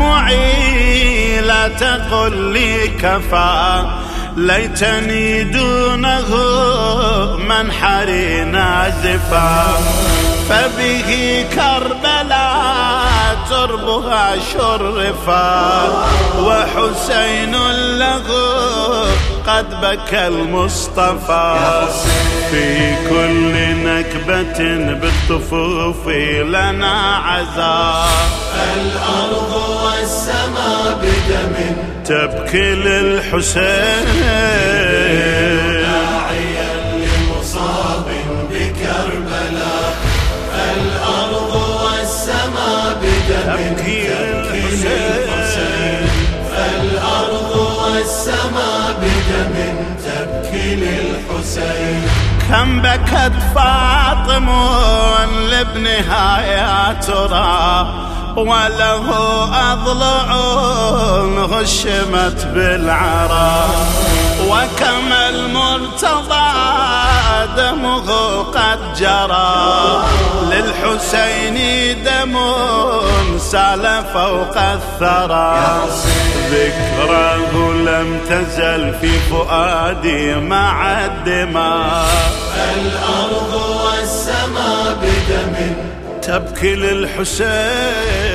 دموعي لا تقل لي كفى، ليتني دونه منحري نازفا. فبه كربلاء تربها شرفا، وحسين له قد بكى المصطفى. في كل نكبة بالطفوف لنا عزاء، الأرض والسماء بدم تبكي للحسين، داعيا لمصاب بكربلاء. الأرض والسماء بدم تبكي للحسين، الأرض والسماء بدم تبكي للحسين. كم بكت فاطم لابنها يا ترى، وله أضلع هشمت بالعرى. وكم المرتضى دمه قد جرى، للحسين دم سال فوق الثرى. ذكراه لم تزل في فؤادي مع الدماء. الأرض والسماء بدم تبكي للحسين.